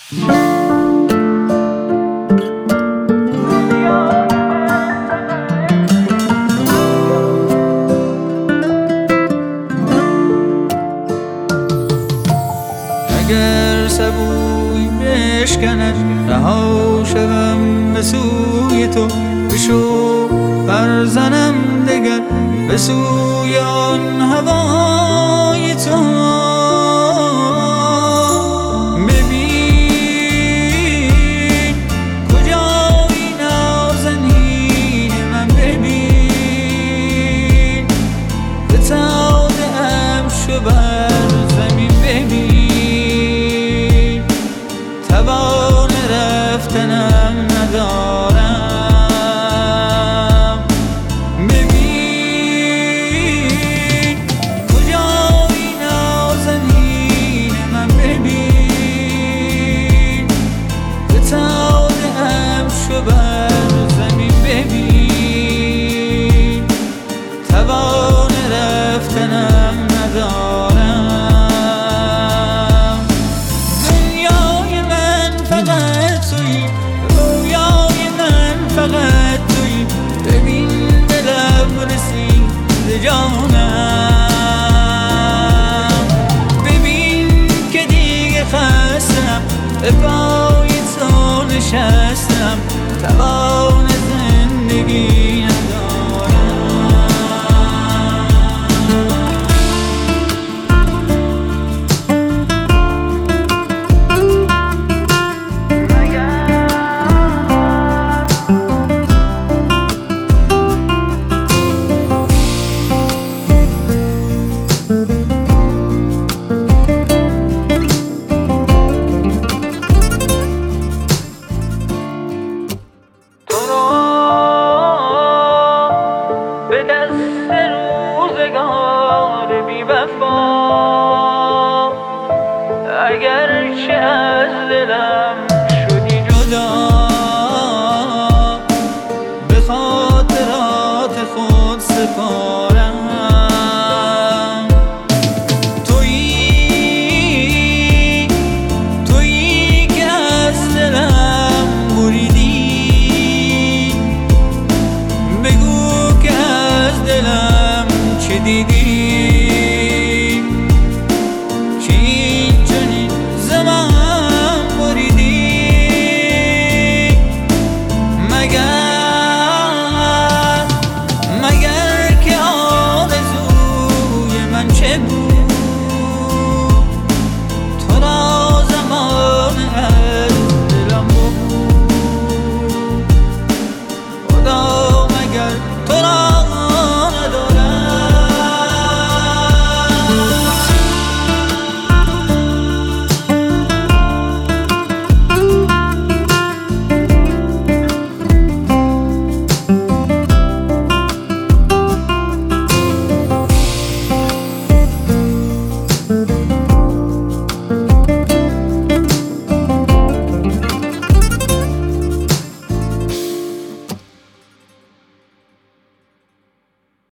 اگر سبوی بشکند رها شوم به سوی تو، بشو برزنم دگر به سوی آن هوای تو. ببین کجایی نازنین من، ببین فتاده ام شو بر زمین، ببین توان رفتنم ندارم. ببین کجایی نازنین من، ببین فتاده ام شو بر زمین، ببین توان رفتنم ندارم. دنیای من فقط تویی، رویای من فقط تویی، ببین به لب رسید جانم. ببین که دیگه خستم، به پای تو نشستم، توان زندگی به دست روزگار بی وفا، اگرچه از دلم